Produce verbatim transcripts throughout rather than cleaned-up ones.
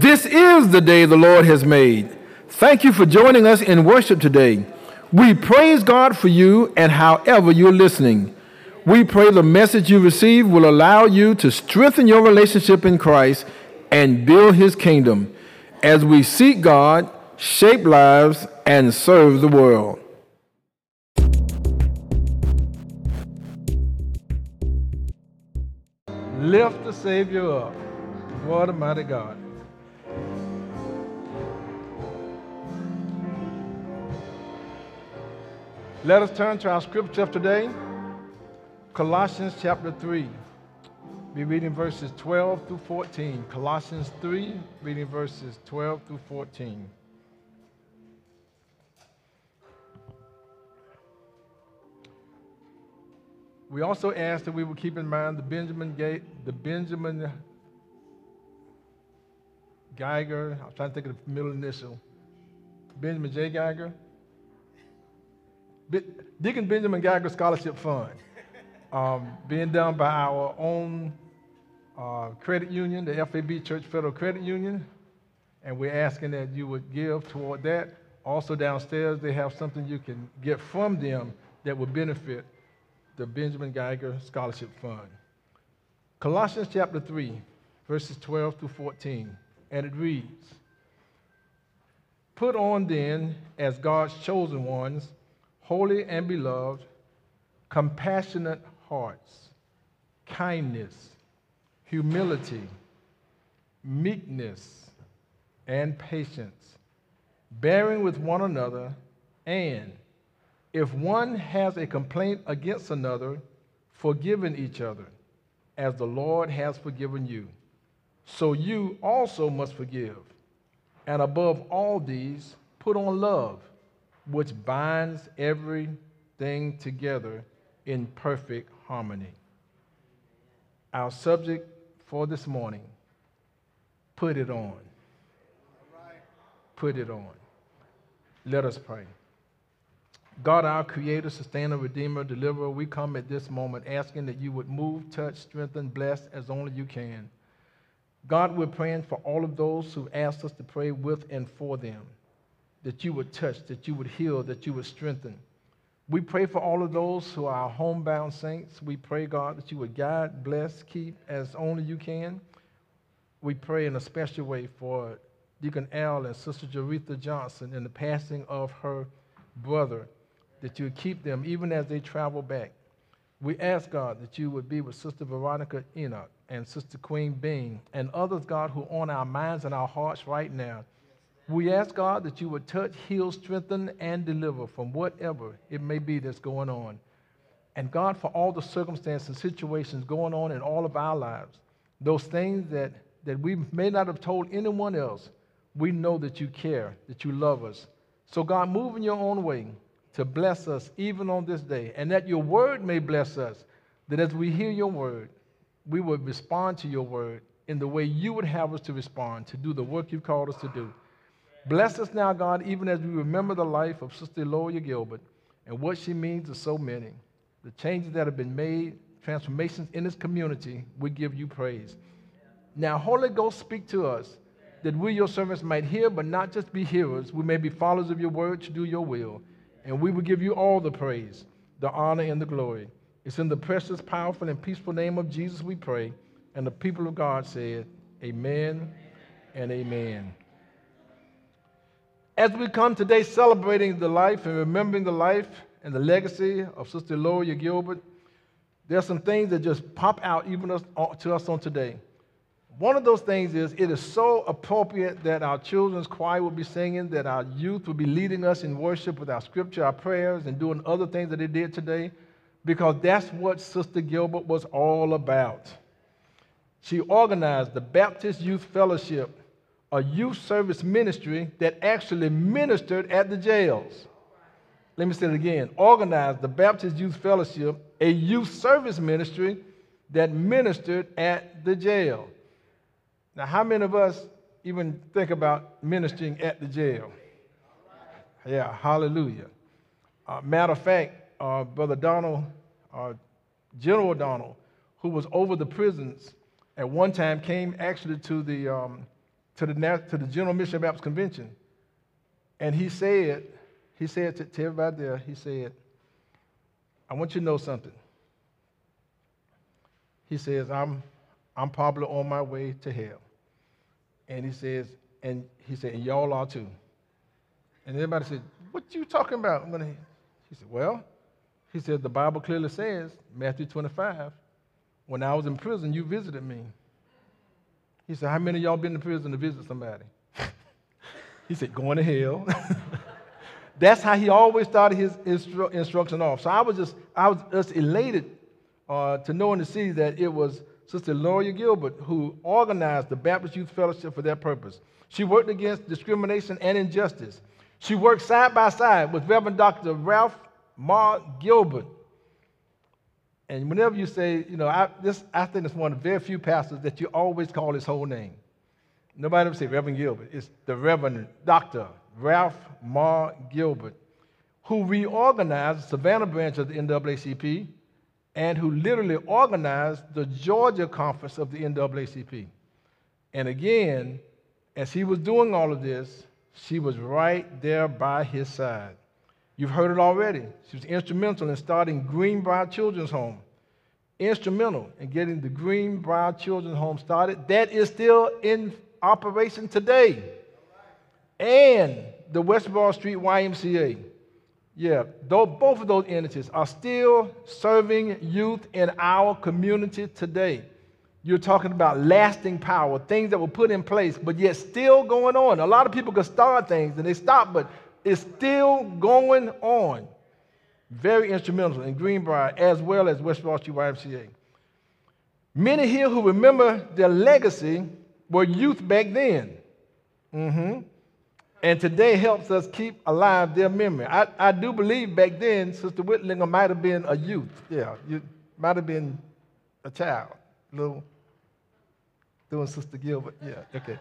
This is the day the Lord has made. Thank you for joining us in worship today. We praise God for you and however you're listening. We pray the message you receive will allow you to strengthen your relationship in Christ and build his kingdom as we seek God, shape lives, and serve the world. Lift the Savior up. What a mighty God. Let us turn to our scripture of today, Colossians chapter three. Be reading verses twelve through fourteen. Colossians three, reading verses twelve through fourteen. We also ask that we will keep in mind the Benjamin Gate, the Benjamin Geiger, I'm trying to think of the middle initial, Benjamin J. Geiger, Deacon Benjamin Geiger Scholarship Fund, um, being done by our own uh, credit union, the F A B Church Federal Credit Union, and we're asking that you would give toward that. Also downstairs, they have something you can get from them that will benefit the Benjamin Geiger Scholarship Fund. Colossians chapter three, verses twelve through fourteen, and it reads, "Put on then, as God's chosen ones, holy and beloved, compassionate hearts, kindness, humility, meekness, and patience, bearing with one another, and if one has a complaint against another, forgiving each other, as the Lord has forgiven you. So you also must forgive. And above all these, put on love, which binds everything together in perfect harmony." Our subject for this morning, put it on. Put it on. Let us pray. God, our creator, sustainer, redeemer, deliverer, we come at this moment asking that you would move, touch, strengthen, bless as only you can. God, we're praying for all of those who asked us to pray with and for them, that you would touch, that you would heal, that you would strengthen. We pray for all of those who are homebound saints. We pray, God, that you would guide, bless, keep as only you can. We pray in a special way for Deacon Al and Sister Jaretha Johnson in the passing of her brother, that you would keep them even as they travel back. We ask, God, that you would be with Sister Veronica Enoch and Sister Queen Bean and others, God, who are on our minds and our hearts right now. We ask, God, that you would touch, heal, strengthen, and deliver from whatever it may be that's going on. And God, for all the circumstances and situations going on in all of our lives, those things that, that we may not have told anyone else, we know that you care, that you love us. So God, move in your own way to bless us even on this day, and that your word may bless us, that as we hear your word, we would respond to your word in the way you would have us to respond, to do the work you've called us to do. Bless us now, God, even as we remember the life of Sister Eloya Gilbert and what she means to so many. The changes that have been made, transformations in this community, we give you praise. Now, Holy Ghost, speak to us, that we, your servants, might hear, but not just be hearers. We may be followers of your word to do your will. And we will give you all the praise, the honor, and the glory. It's in the precious, powerful, and peaceful name of Jesus we pray. And the people of God said, amen and amen. As we come today celebrating the life and remembering the life and the legacy of Sister Eloya Gilbert, there are some things that just pop out even us, to us on today. One of those things is it is so appropriate that our children's choir will be singing, that our youth will be leading us in worship with our scripture, our prayers, and doing other things that they did today, because that's what Sister Gilbert was all about. She organized the Baptist Youth Fellowship, a youth service ministry that actually ministered at the jails. Let me say it again. Organized the Baptist Youth Fellowship, a youth service ministry that ministered at the jail. Now, how many of us even think about ministering at the jail? Yeah, hallelujah. Uh, matter of fact, uh, Brother Donald, uh, General Donald, who was over the prisons, at one time came actually to the um, to the, to the General Mission Baptist Convention. And he said, he said to, to everybody there, he said, I want you to know something. He says, I'm, I'm probably on my way to hell. And he says, and he said, and y'all are too. And everybody said, what you talking about? I'm gonna, he said, well, he said, the Bible clearly says, Matthew twenty-five, when I was in prison, you visited me. He said, how many of y'all been in prison to visit somebody? He said, going to hell. That's how he always started his instru- instruction off. So I was just, I was just elated uh, to know in the city that it was Sister Loria Gilbert who organized the Baptist Youth Fellowship for that purpose. She worked against discrimination and injustice. She worked side by side with Reverend Doctor Ralph Mark Gilbert. And whenever you say, you know, I, this, I think it's one of the very few pastors that you always call his whole name. Nobody ever say Reverend Gilbert. It's the Reverend Doctor Ralph Mark Gilbert, who reorganized the Savannah branch of the N double A C P and who literally organized the Georgia conference of the N double A C P. And again, as he was doing all of this, she was right there by his side. You've heard it already. She was instrumental in starting Greenbrier Children's Home. Instrumental in getting the Greenbrier Children's Home started. That is still in operation today. And the West Broad Street Y M C A. Yeah, though both of those entities are still serving youth in our community today. You're talking about lasting power, things that were put in place, but yet still going on. A lot of people can start things and they stop, but it's still going on. Very instrumental in Greenbrier as well as West Broad Street Y M C A. Many here who remember their legacy were youth back then. Mm-hmm. And today helps us keep alive their memory. I, I do believe back then Sister Whitlinger might have been a youth. Yeah, you might have been a child. Little, doing Sister Gilbert. Yeah, okay.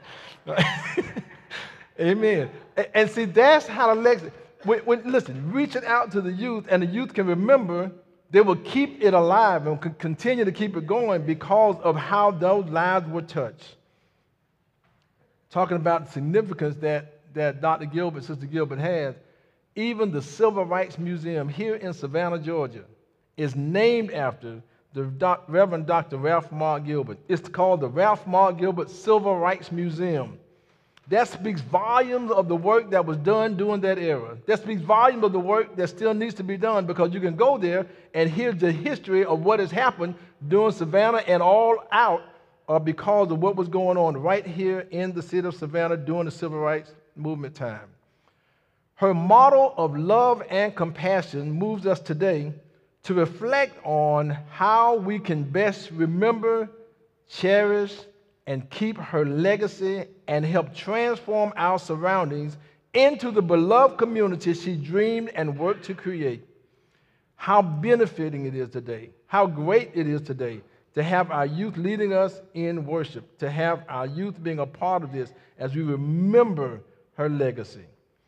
Amen. And, and see, that's how the legacy, when, when, listen, reaching out to the youth, and the youth can remember, they will keep it alive and can continue to keep it going because of how those lives were touched. Talking about the significance that, that Doctor Gilbert, Sister Gilbert has, even the Civil Rights Museum here in Savannah, Georgia, is named after the doc, Reverend Doctor Ralph Mark Gilbert. It's called the Ralph Mark Gilbert Civil Rights Museum. That speaks volumes of the work that was done during that era. That speaks volumes of the work that still needs to be done, because you can go there and hear the history of what has happened during Savannah and all out uh, because of what was going on right here in the city of Savannah during the Civil Rights Movement time. Her model of love and compassion moves us today to reflect on how we can best remember, cherish, and keep her legacy and help transform our surroundings into the beloved community she dreamed and worked to create. How benefiting it is today, how great it is today to have our youth leading us in worship, to have our youth being a part of this as we remember her legacy.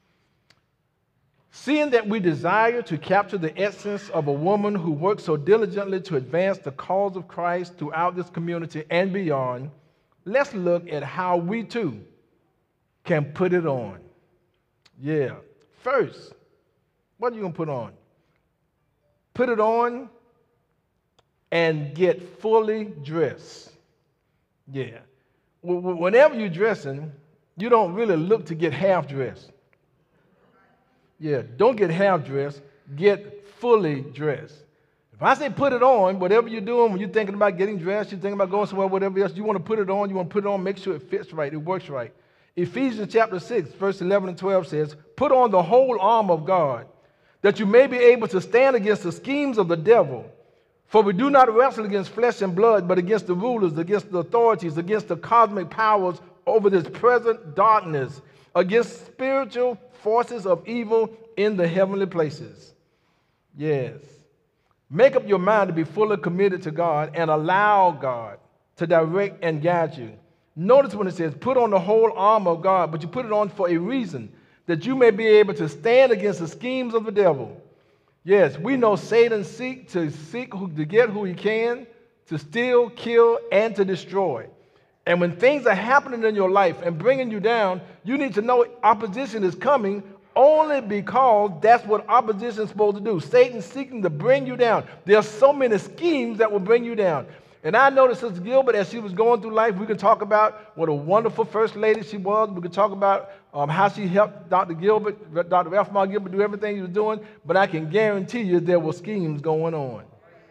Seeing that we desire to capture the essence of a woman who worked so diligently to advance the cause of Christ throughout this community and beyond, let's look at how we too can put it on. Yeah. First, what are you going to put on? Put it on and get fully dressed. Yeah. Whenever you're dressing, you don't really look to get half dressed. Yeah, don't get half dressed, get fully dressed. If I say put it on, whatever you're doing, when you're thinking about getting dressed, you're thinking about going somewhere, whatever else, you want to put it on, you want to put it on, make sure it fits right, it works right. Ephesians chapter six, verse eleven and twelve says, put on the whole armor of God, that you may be able to stand against the schemes of the devil. For we do not wrestle against flesh and blood, but against the rulers, against the authorities, against the cosmic powers over this present darkness, against spiritual forces of evil in the heavenly places. Yes. Make up your mind to be fully committed to God and allow God to direct and guide you. Notice when it says, put on the whole armor of God, but you put it on for a reason, that you may be able to stand against the schemes of the devil. Yes, we know Satan seeks to seek who, to get who he can, to steal, kill, and to destroy. And when things are happening in your life and bringing you down, you need to know opposition is coming only because that's what opposition is supposed to do. Satan's seeking to bring you down. There are so many schemes that will bring you down. And I noticed Sister Gilbert, as she was going through life, we could talk about what a wonderful first lady she was. We could talk about um, how she helped Doctor Gilbert, Doctor Ralph Mark Gilbert, do everything he was doing. But I can guarantee you there were schemes going on.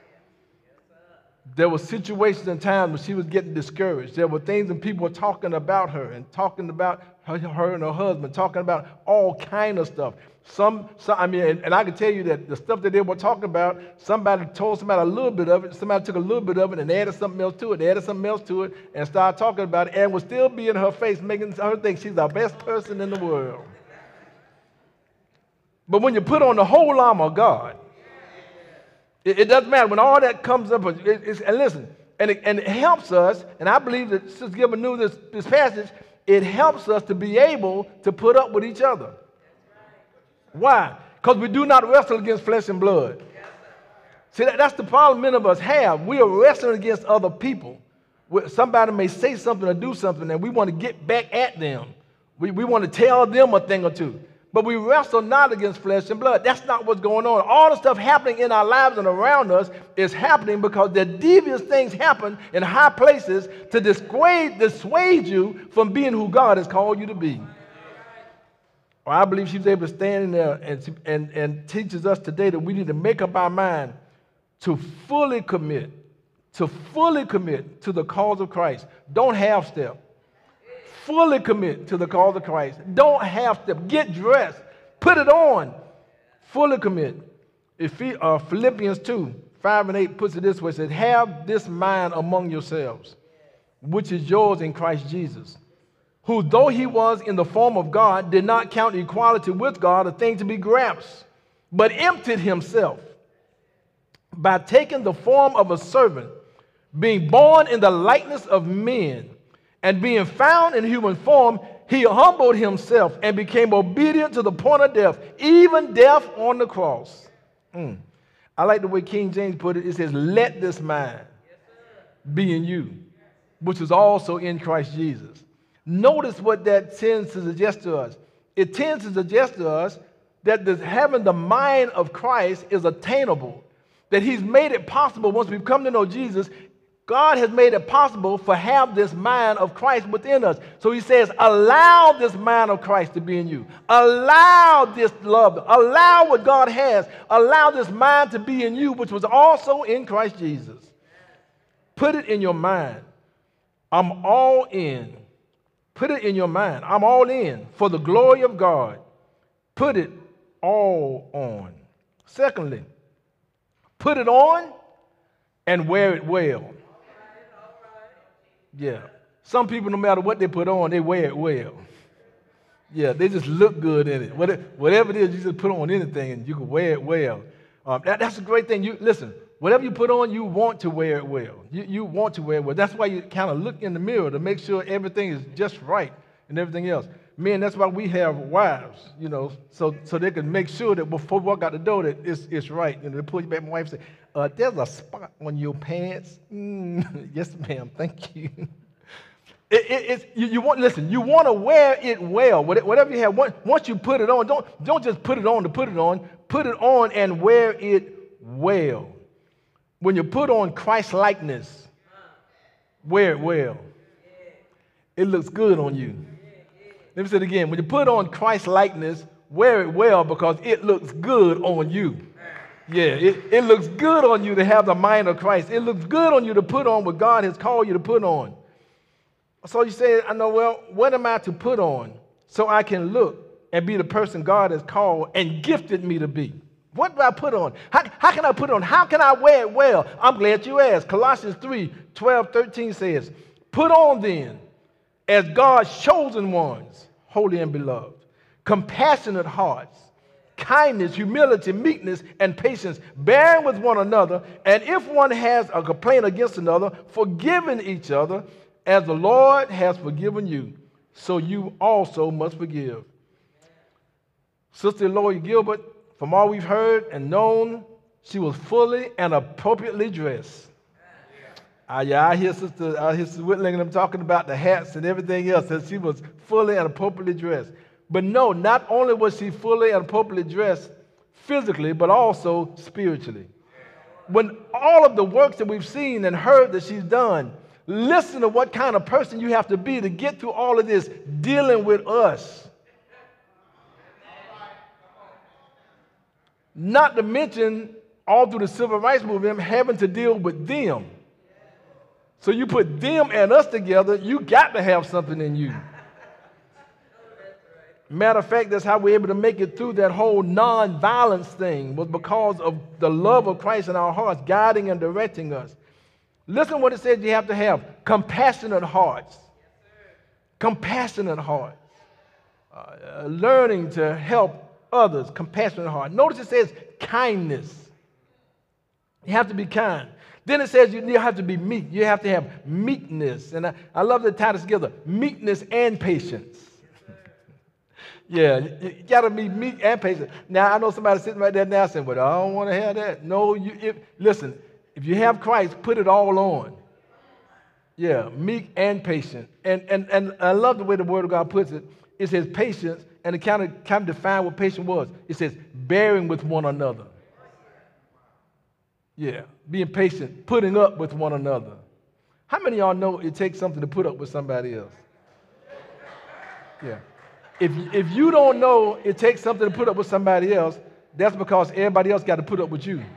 There were situations and times when she was getting discouraged. There were things and people were talking about her and talking about her, her and her husband, talking about all kind of stuff. Some, some I mean, and, and I can tell you that the stuff that they were talking about, somebody told somebody a little bit of it, somebody took a little bit of it and added something else to it, they added something else to it, and started talking about it, and would still be in her face, making her think she's the best person in the world. But when you put on the whole armor of God, it, it doesn't matter. When all that comes up, it, it's, and listen, and it, and it helps us, and I believe that Sister Gilbert knew this, this passage, it helps us to be able to put up with each other. Why? Because we do not wrestle against flesh and blood. See, that, that's the problem many of us have. We are wrestling against other people. Somebody may say something or do something, and we want to get back at them. We, we want to tell them a thing or two. But we wrestle not against flesh and blood. That's not what's going on. All the stuff happening in our lives and around us is happening because the devious things happen in high places to dissuade, dissuade you from being who God has called you to be. I believe she's able to stand in there and, and, and teaches us today that we need to make up our mind to fully commit, to fully commit to the cause of Christ. Don't half step. Fully commit to the cause of Christ. Don't half step. Get dressed. Put it on. Fully commit. If he, uh, Philippians two, five and eight puts it this way. It says, have this mind among yourselves, which is yours in Christ Jesus, who, though he was in the form of God, did not count equality with God a thing to be grasped, but emptied himself by taking the form of a servant, being born in the likeness of men, and being found in human form, he humbled himself and became obedient to the point of death, even death on the cross. Mm. I like the way King James put it. It says, let this mind be in you, which is also in Christ Jesus. Notice what that tends to suggest to us. It tends to suggest to us that this, having the mind of Christ is attainable, that he's made it possible once we've come to know Jesus. God has made it possible for have this mind of Christ within us. So he says, allow this mind of Christ to be in you. Allow this love. Allow what God has. Allow this mind to be in you, which was also in Christ Jesus. Put it in your mind. I'm all in. Put it in your mind. I'm all in for the glory of God. Put it all on. Secondly, put it on and wear it well. Yeah. Some people, no matter what they put on, they wear it well. Yeah, they just look good in it. Whatever it is, you just put on anything and you can wear it well. Um, that, that's a great thing. You listen, whatever you put on, you want to wear it well. You, you want to wear it well. That's why you kind of look in the mirror to make sure everything is just right and everything else. Men, that's why we have wives, you know, so so they can make sure that before we walk out the door that it's, it's right. You know, they pull you back. My wife say, uh, there's a spot on your pants. Mm, yes, ma'am. Thank you. It, it, it's, you, you want, listen, you want to wear it well. Whatever you have, once you put it on, don't, don't just put it on to put it on. Put it on and wear it well. When you put on Christ likeness, wear it well. It looks good on you. Let me say it again. When you put on Christ likeness, wear it well because it looks good on you. Yeah, it, it looks good on you to have the mind of Christ. It looks good on you to put on what God has called you to put on. So you say, I know, well, what am I to put on so I can look and be the person God has called and gifted me to be? What do I put on? How, how can I put on? How can I wear it well? I'm glad you asked. Colossians three, twelve, thirteen says, put on then as God's chosen ones, holy and beloved, compassionate hearts, kindness, humility, meekness, and patience, bearing with one another, and if one has a complaint against another, forgiving each other, as the Lord has forgiven you, so you also must forgive. Sister Lloyd Gilbert, from all we've heard and known, she was fully and appropriately dressed. Uh, yeah, I hear Sister, I hear Sister Whitling and them talking about the hats and everything else, that she was fully and appropriately dressed. But no, not only was she fully and appropriately dressed physically, but also spiritually. When all of the works that we've seen and heard that she's done, listen to what kind of person you have to be to get through all of this dealing with us. Not to mention, all through the civil rights movement, having to deal with them. So you put them and us together, you got to have something in you. Matter of fact, that's how we're able to make it through that whole non-violence thing, was because of the love of Christ in our hearts, guiding and directing us. Listen what it says you have to have. Compassionate hearts. Compassionate hearts. Uh, learning to help others. Compassionate heart. Notice it says kindness. You have to be kind. Then it says you have to be meek. You have to have meekness. And I, I love the tie together. Meekness and patience. Yeah, you, you got to be meek and patient. Now, I know somebody sitting right there now saying, well, I don't want to have that. No, you. If, listen, if you have Christ, put it all on. Yeah, meek and patient. And, and, and I love the way the Word of God puts it. It says patience, and it kind of, kind of defined what patience was. It says bearing with one another. Yeah, being patient, putting up with one another. How many of y'all know it takes something to put up with somebody else? Yeah. If, if you don't know it takes something to put up with somebody else, that's because everybody else got to put up with you.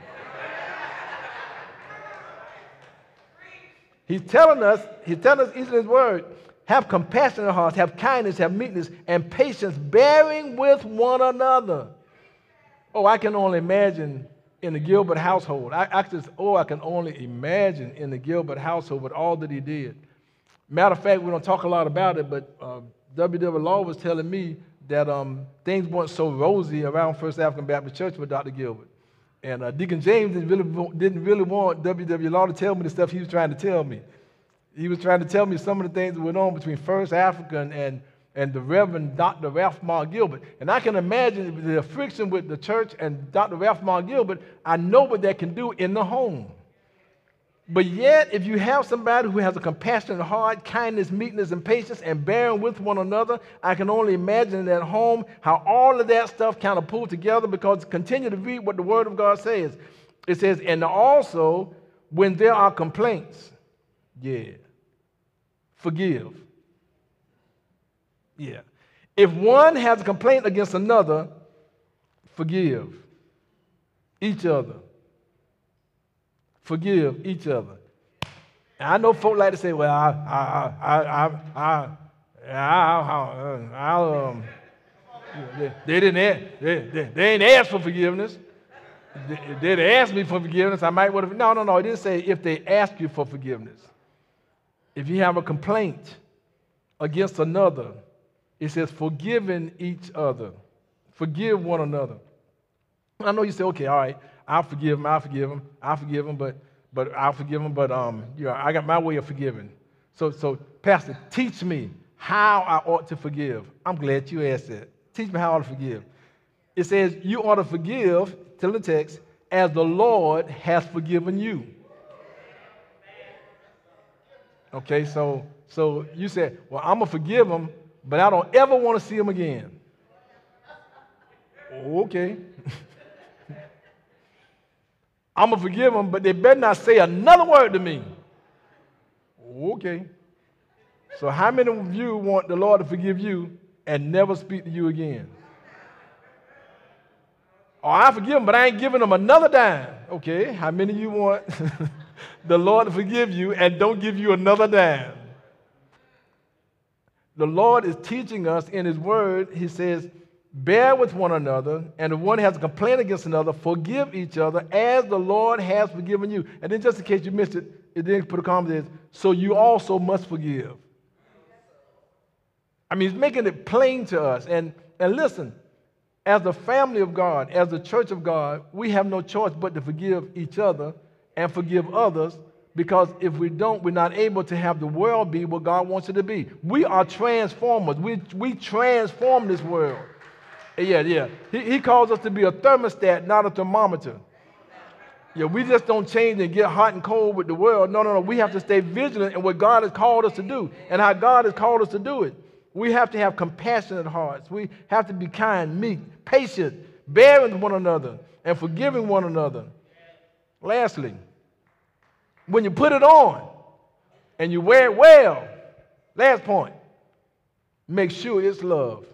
He's telling us, he's telling us in his word, have compassionate hearts, have kindness, have meekness, and patience, bearing with one another. Oh, I can only imagine in the Gilbert household. I, I just, oh, I can only imagine in the Gilbert household with all that he did. Matter of fact, we don't talk a lot about it, but uh, W W Law was telling me that um, things weren't so rosy around First African Baptist Church with Doctor Gilbert. And uh, Deacon James didn't really, didn't really want W W Law to tell me the stuff he was trying to tell me. He was trying to tell me some of the things that went on between First African and and the Reverend Doctor Ralph Mar Gilbert. And I can imagine the friction with the church and Doctor Ralph Mar Gilbert. I know what that can do in the home. But yet, if you have somebody who has a compassionate heart, kindness, meekness, and patience, and bearing with one another, I can only imagine at home how all of that stuff kind of pulled together, because continue to read what the Word of God says. It says, and also, when there are complaints, yeah, forgive. Yeah. If one has a complaint against another, forgive each other. Forgive each other. And I know folk like to say, well, I, I, I, I, I, I, I, I um, they, they didn't ask, they, they, they ain't asked for forgiveness. If they'd asked me for forgiveness, I might would have. No, no, no. It didn't say if they ask you for forgiveness. If you have a complaint against another, it says forgiving each other. Forgive one another. I know you say, okay, all right, I'll forgive him, I'll forgive him, I'll forgive him, but but I'll forgive him, but um, you know, I got my way of forgiving. So, so, Pastor, teach me how I ought to forgive. I'm glad you asked that. Teach me how I ought to forgive. It says you ought to forgive, tell the text, as the Lord has forgiven you. Okay, so so you said, well, I'm gonna forgive him, but I don't ever want to see him again. Okay. I'm going to forgive them, but they better not say another word to me. Okay. So how many of you want the Lord to forgive you and never speak to you again? Oh, I forgive them, but I ain't giving them another dime. Okay. How many of you want the Lord to forgive you and don't give you another dime? The Lord is teaching us in His Word. He says, bear with one another, and if one has a complaint against another, forgive each other as the Lord has forgiven you. And then just in case you missed it, it didn't put a comment there, so you also must forgive. I mean, He's making it plain to us. And, and listen, as the family of God, as the church of God, we have no choice but to forgive each other and forgive others, because if we don't, we're not able to have the world be what God wants it to be. We are transformers. We, we transform this world. Yeah, yeah. He, he calls us to be a thermostat, not a thermometer. Yeah, we just don't change and get hot and cold with the world. No, no, no. We have to stay vigilant in what God has called us to do and how God has called us to do it. We have to have compassionate hearts. We have to be kind, meek, patient, bearing one another, and forgiving one another. Lastly, when you put it on and you wear it well, last point, make sure it's love.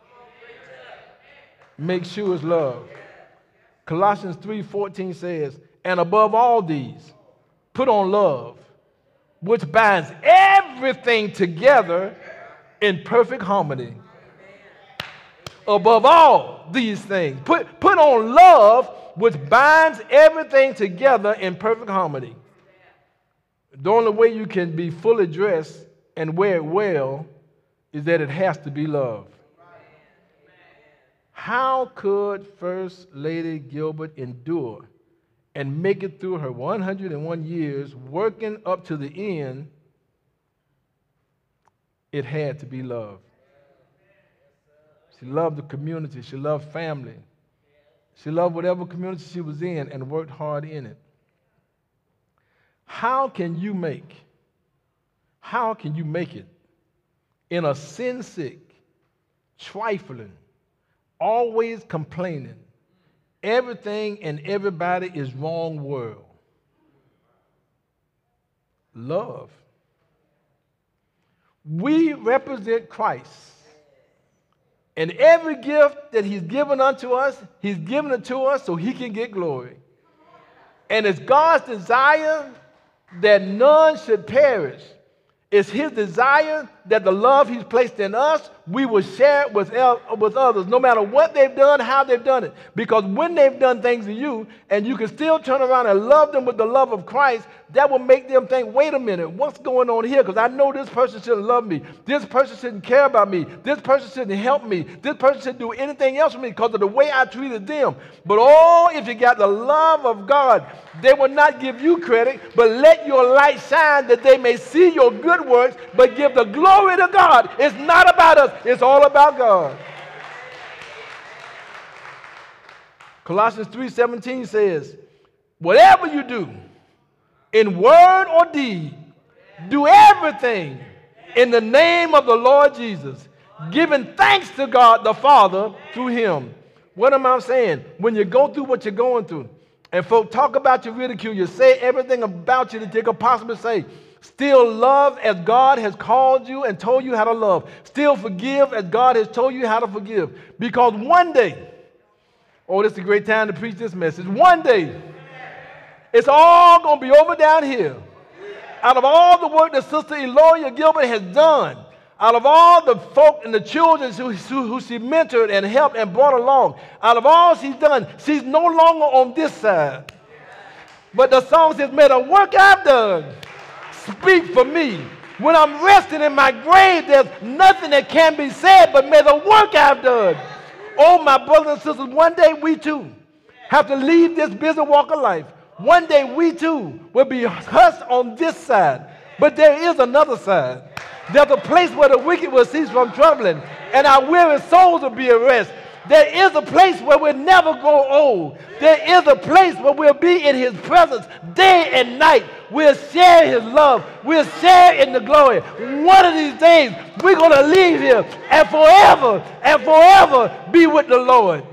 Make sure it's love. Colossians three fourteen says, and above all these, put on love, which binds everything together in perfect harmony. Above all these things, put, put on love, which binds everything together in perfect harmony. The only way you can be fully dressed and wear it well is that it has to be love. How could First Lady Gilbert endure and make it through her one hundred and one years working up to the end? It had to be love. She loved the community. She loved family. She loved whatever community she was in and worked hard in it. How can you make, how can you make it in a sin-sick, trifling, always complaining, everything and everybody is wrong world? Love. We represent Christ. And every gift that he's given unto us, he's given it to us so he can get glory. And it's God's desire that none should perish. It's his desire that the love he's placed in us, we will share it with, el- with others, no matter what they've done, how they've done it. Because when they've done things to you, and you can still turn around and love them with the love of Christ, that will make them think, wait a minute, what's going on here? Because I know this person shouldn't love me. This person shouldn't care about me. This person shouldn't help me. This person shouldn't do anything else for me because of the way I treated them. But oh, if you got the love of God, they will not give you credit, but let your light shine that they may see your good works, but give the glory to God. It's not about us. It's all about God. Colossians three seventeen says, whatever you do, in word or deed, do everything in the name of the Lord Jesus, giving thanks to God the Father through him. What am I saying? When you go through what you're going through, and folk talk about you, ridicule you, say everything about you that they could possibly say, still love as God has called you and told you how to love. Still forgive as God has told you how to forgive. Because one day, oh, this is a great time to preach this message. One day, it's all going to be over down here. Out of all the work that Sister Eloya Gilbert has done, out of all the folk and the children who, who, who she mentored and helped and brought along, out of all she's done, she's no longer on this side. But the song says, may the work I've done speak for me. When I'm resting in my grave, there's nothing that can be said, but may the work I've done. Oh, my brothers and sisters, one day we too have to leave this busy walk of life. One day we too will be hushed on this side. But there is another side. There's a place where the wicked will cease from troubling, and our weary souls will be at rest. There is a place where we'll never grow old. There is a place where we'll be in his presence day and night. We'll share his love. We'll share in the glory. One of these days, we're going to leave here and forever and forever be with the Lord.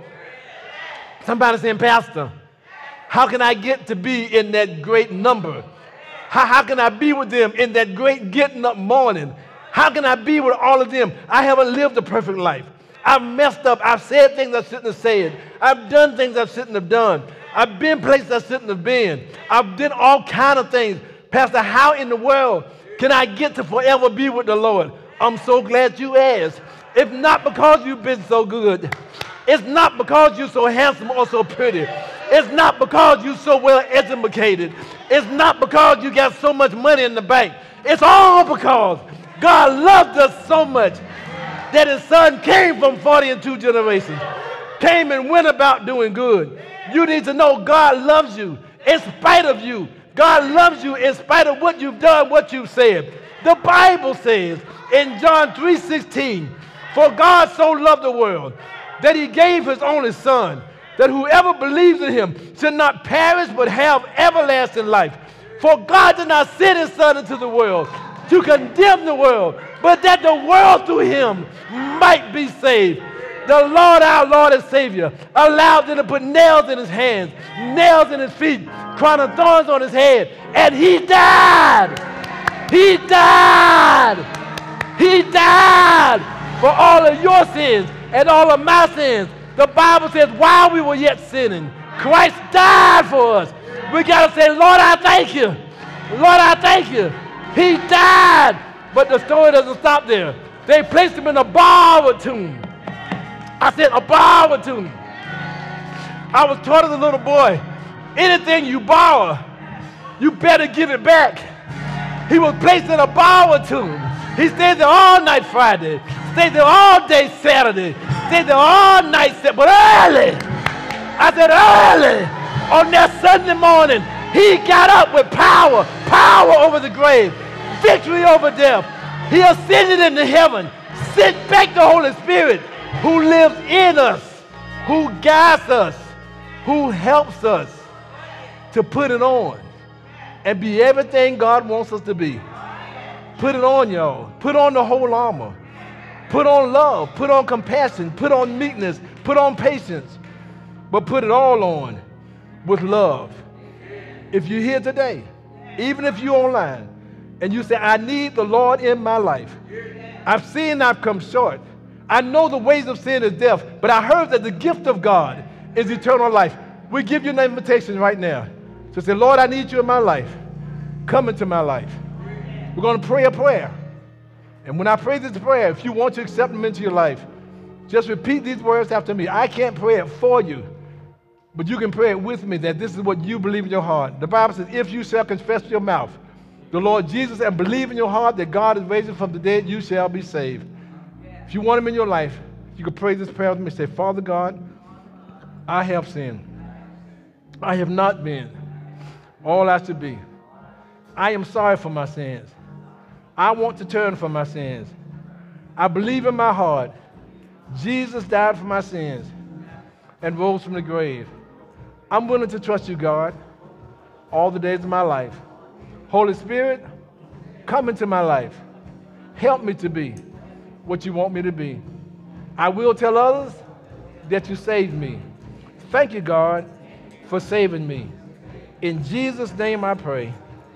Somebody saying, Pastor, how can I get to be in that great number? How, how can I be with them in that great getting up morning? How can I be with all of them? I haven't lived a perfect life. I've messed up. I've said things I shouldn't have said. I've done things I shouldn't have done. I've been places I shouldn't have been. I've done all kind of things. Pastor, how in the world can I get to forever be with the Lord? I'm so glad you asked. If not because you've been so good. It's not because you're so handsome or so pretty. It's not because you're so well educated. It's not because you got so much money in the bank. It's all because God loved us so much that his son came from forty and two generations, came and went about doing good. You need to know God loves you in spite of you. God loves you in spite of what you've done, what you've said. The Bible says in John three sixteen, for God so loved the world that he gave his only son, that whoever believes in him should not perish but have everlasting life. For God did not send his Son into the world to condemn the world, but that the world through him might be saved. The Lord, our Lord and Savior, allowed them to put nails in his hands, nails in his feet, crown of thorns on his head, and he died. He died. He died for all of your sins and all of my sins. The Bible says, while we were yet sinning, Christ died for us. We got to say, Lord, I thank you. Lord, I thank you. He died. But the story doesn't stop there. They placed him in a borrowed tomb. I said, a borrowed tomb. I was taught as a little boy, anything you borrow, you better give it back. He was placed in a borrowed tomb. He stayed there all night Friday, stayed there all day Saturday, stayed there all night Saturday, but early, I said early, on that Sunday morning, he got up with power, power over the grave, victory over death. He ascended into heaven, sent back the Holy Spirit, who lives in us, who guides us, who helps us to put it on and be everything God wants us to be. Put it on, y'all. Put on the whole armor. Put on love. Put on compassion. Put on meekness. Put on patience. But put it all on with love. If you're here today, even if you're online, and you say, I need the Lord in my life. I've seen I've come short. I know the ways of sin is death, but I heard that the gift of God is eternal life. We give you an invitation right now to say, Lord, I need you in my life. Come into my life. We're going to pray a prayer. And when I pray this prayer, if you want to accept them into your life, just repeat these words after me. I can't pray it for you, but you can pray it with me, that this is what you believe in your heart. The Bible says, if you shall confess with your mouth the Lord Jesus and believe in your heart that God is raised from the dead, you shall be saved. If you want him in your life, you can pray this prayer with me. Say, Father God, I have sinned. I have not been all I should be. I am sorry for my sins. I want to turn from my sins. I believe in my heart Jesus died for my sins and rose from the grave. I'm willing to trust you, God, all the days of my life. Holy Spirit, come into my life. Help me to be what you want me to be. I will tell others that you saved me. Thank you, God, for saving me. In Jesus' name I pray.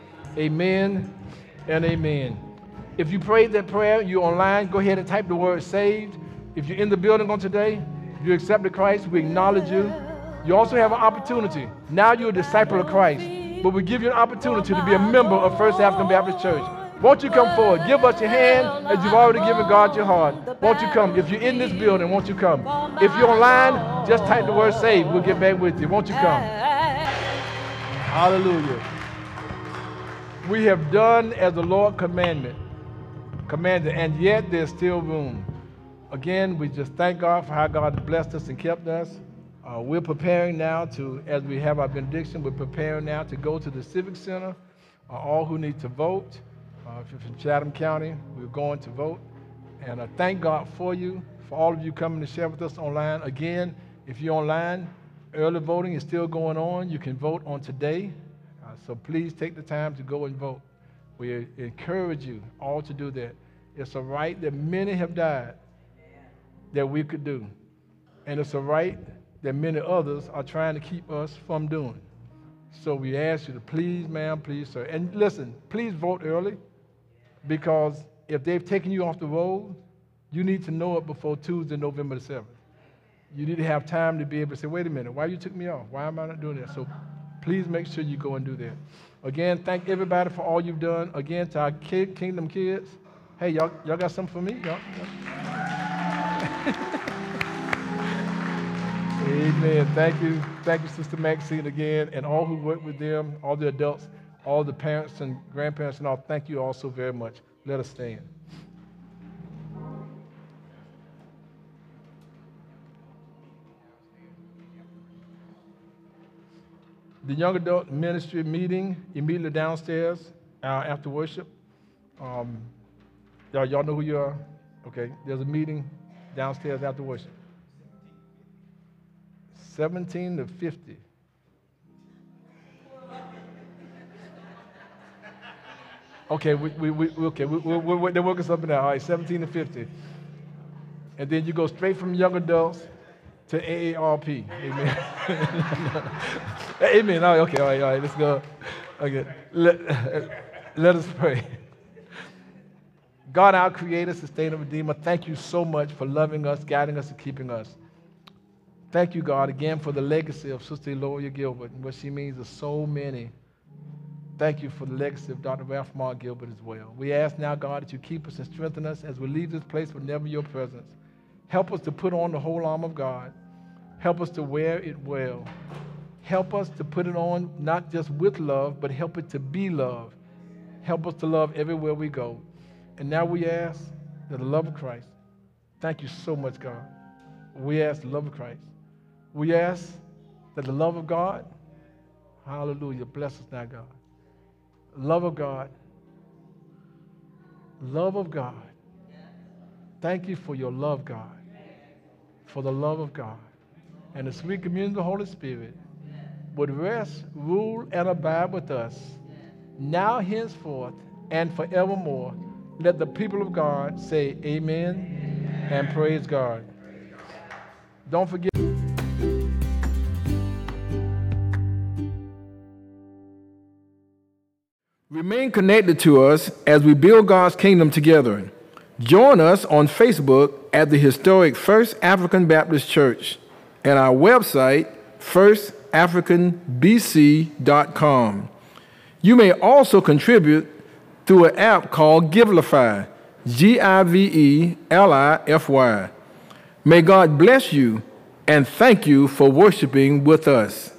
Amen and amen. If you prayed that prayer, you're online, go ahead and type the word saved. If you're in the building on today, you accepted Christ, we acknowledge you. You also have an opportunity. Now you're a disciple of Christ, but we give you an opportunity to be a member of First African Baptist Church. Won't you come forward? Give us your hand as you've already given God your heart. Won't you come? If you're in this building, won't you come? If you're online, just type the word saved. We'll get back with you. Won't you come? Hallelujah. We have done as the Lord commanded, commanded, and yet there's still room. Again, we just thank God for how God has blessed us and kept us. Uh, we're preparing now to, as we have our benediction, we're preparing now to go to the Civic Center. Uh, all who need to vote, uh, if you're from Chatham County, we're going to vote. And I thank God for you, for all of you coming to share with us online. Again, if you're online, early voting is still going on. You can vote on today. Uh, so please take the time to go and vote. We encourage you all to do that. It's a right that many have died that we could do. And it's a right that many others are trying to keep us from doing. So we ask you to please, ma'am, please, sir. And listen, please vote early, because if they've taken you off the roll, you need to know it before Tuesday, November the seventh. You need to have time to be able to say, wait a minute, why you took me off? Why am I not doing that? So please make sure you go and do that. Again, thank everybody for all you've done. Again, to our kid, Kingdom kids, hey, y'all, y'all got something for me? Y'all, y'all? Amen. Thank you. Thank you, Sister Maxine, again, and all who work with them, all the adults, all the parents and grandparents and all. Thank you all so very much. Let us stand. The young adult ministry meeting immediately downstairs uh, after worship. Um, y'all, y'all know who you are? Okay, there's a meeting downstairs after worship. seventeen to fifty. Okay, we, we, we, okay, we, we, we, they're working something out. All right, seventeen to fifty. And then you go straight from young adults to A A R P. Amen. Amen. All right, okay, all right, all right, let's go. Okay, let, let us pray. God, our Creator, Sustainer, Redeemer, thank you so much for loving us, guiding us, and keeping us. Thank you, God, again for the legacy of Sister Eloria Gilbert and what she means to so many. Thank you for the legacy of Doctor Ralph Mark Gilbert as well. We ask now, God, that you keep us and strengthen us as we leave this place with never your presence. Help us to put on the whole armor of God. Help us to wear it well. Help us to put it on not just with love, but help it to be love. Help us to love everywhere we go. And now we ask that the love of Christ, thank you so much, God. We ask the love of Christ. We ask that the love of God, hallelujah, bless us now, God. Love of God. Love of God. Thank you for your love, God. For the love of God. And the sweet communion of the Holy Spirit would rest, rule, and abide with us now, henceforth, and forevermore. Let the people of God say amen, amen. And praise God. Don't forget. Remain connected to us as we build God's kingdom together. Join us on Facebook at the historic First African Baptist Church and our website, first african b c dot com. You may also contribute through an app called Givelify, G I V E L I F Y. May God bless you and thank you for worshiping with us.